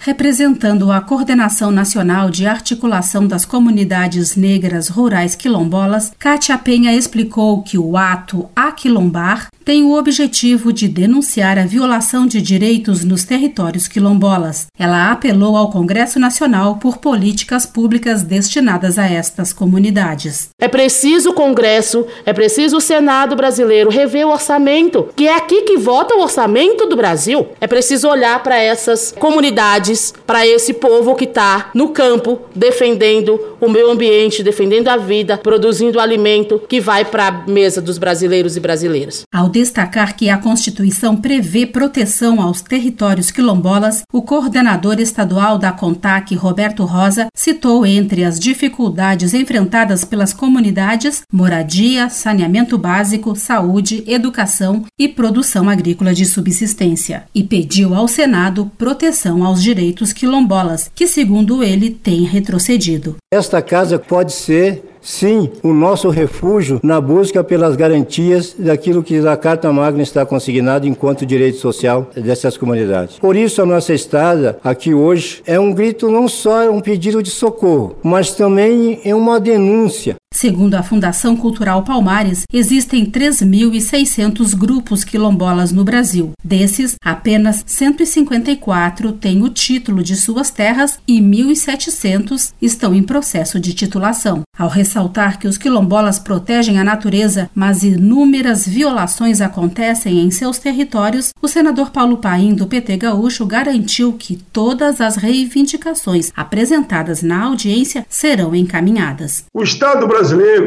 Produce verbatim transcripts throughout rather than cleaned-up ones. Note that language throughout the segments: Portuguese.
Representando a Coordenação Nacional de Articulação das Comunidades Negras Rurais Quilombolas, Kátia Penha explicou que o ato Aquilombar tem o objetivo de denunciar a violação de direitos nos territórios quilombolas. Ela apelou ao Congresso Nacional por políticas públicas destinadas a estas comunidades. É preciso o Congresso, é preciso o Senado brasileiro rever o orçamento, que é aqui que vota o orçamento do Brasil. É preciso olhar para essas comunidades, para esse povo que está no campo, defendendo o meio ambiente, defendendo a vida, produzindo alimento que vai para a mesa dos brasileiros e brasileiras. Ao destacar que a Constituição prevê proteção aos territórios quilombolas, o coordenador estadual da CONTAC, Roberto Rosa, citou entre as dificuldades enfrentadas pelas comunidades moradia, saneamento básico, saúde, educação e produção agrícola de subsistência, e pediu ao Senado proteção aos direitos quilombolas, que, segundo ele, tem retrocedido. Esta casa pode ser, sim, o nosso refúgio na busca pelas garantias daquilo que a Carta Magna está consignado enquanto direito social dessas comunidades. Por isso, a nossa estada aqui hoje é um grito, não só um pedido de socorro, mas também é uma denúncia. Segundo a Fundação Cultural Palmares, existem três mil e seiscentos grupos quilombolas no Brasil. Desses, apenas cento e cinquenta e quatro têm o título de suas terras e mil e setecentos estão em processo de titulação. Ao ressaltar que os quilombolas protegem a natureza, mas inúmeras violações acontecem em seus territórios, o senador Paulo Paim, do P T Gaúcho, garantiu que todas as reivindicações apresentadas na audiência serão encaminhadas. O Estado brasileiro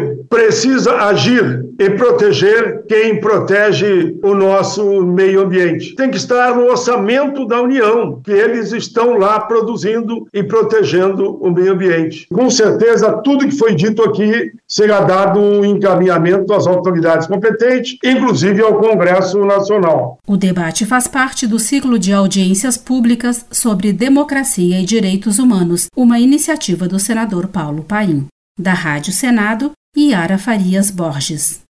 precisa agir e proteger quem protege o nosso meio ambiente. Tem que estar no orçamento da União, que eles estão lá produzindo e protegendo o meio ambiente. Com certeza, tudo que foi dito aqui será dado um encaminhamento às autoridades competentes, inclusive ao Congresso Nacional. O debate faz parte do ciclo de audiências públicas sobre democracia e direitos humanos, uma iniciativa do senador Paulo Paim. Da Rádio Senado, Yara Farias Borges.